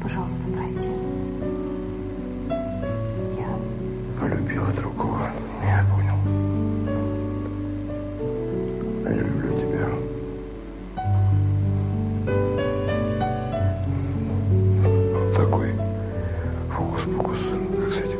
Пожалуйста, прости. Я полюбила другого. Я понял. А я люблю тебя. Вот такой фокус-покус. Как с этим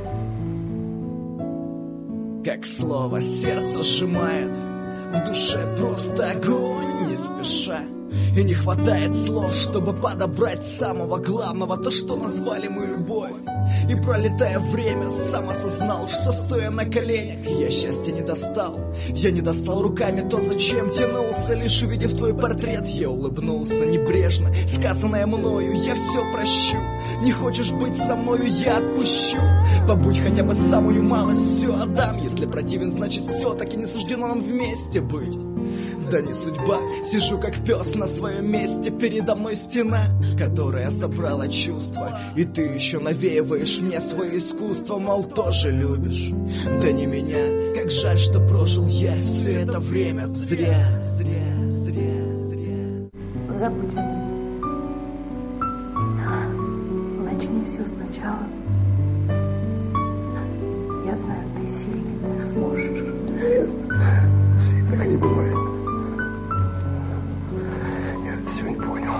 быть? Как слово сердце сжимает, в душе просто огонь не спеша. И не хватает слов, чтобы подобрать самого главного, то, что назвали мы любовь. И пролетая время, сам осознал, что стоя на коленях, я счастья не достал. Я не достал руками то, зачем тянулся. Лишь увидев твой портрет, я улыбнулся небрежно. Сказанное мною, я все прощу. Не хочешь быть со мною, я отпущу. Побудь хотя бы самую малость, все отдам. Если противен, значит все-таки не суждено нам вместе быть. Да не судьба, сижу как пес на своем месте. Передо мной стена, которая забрала чувства. И ты еще навеиваешь мне свое искусство, мол, тоже любишь. Да не меня, как жаль, что прожил я все это время зря. забудь меня. Начни все сначала. Я знаю, ты сильный, ты сможешь. Так не бывает. Я это сегодня понял.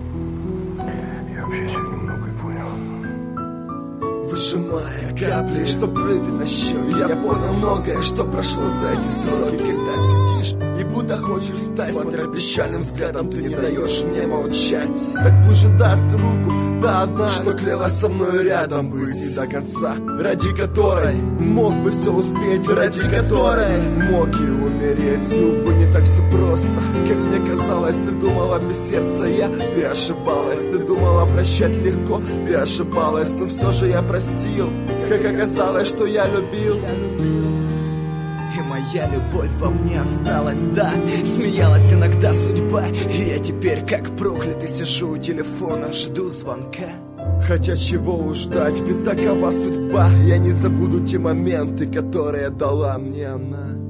Я вообще сегодня многое понял. Выжимая капли, что прыты на щеки, я понял многое, что прошло за эти сроки. Когда сидишь и будто хочешь встать, смотря печальным взглядом, ты не даешь мне молчать. Так пусть же даст руку, да одна, что клялась со мной рядом быть и до конца, ради которой мог бы все успеть, ради которой мог и умереть. И увы, не так все просто, как мне казалось. Ты думала без сердца я, ты ошибалась. Ты думала прощать легко, ты ошибалась. Но все же я простил, как оказалось, что я любил. И моя любовь во мне осталась, да. Смеялась иногда судьба, и я теперь как проклятый сижу у телефона, жду звонка. Хотя чего уж ждать, ведь такова судьба. Я не забуду те моменты, которые дала мне она.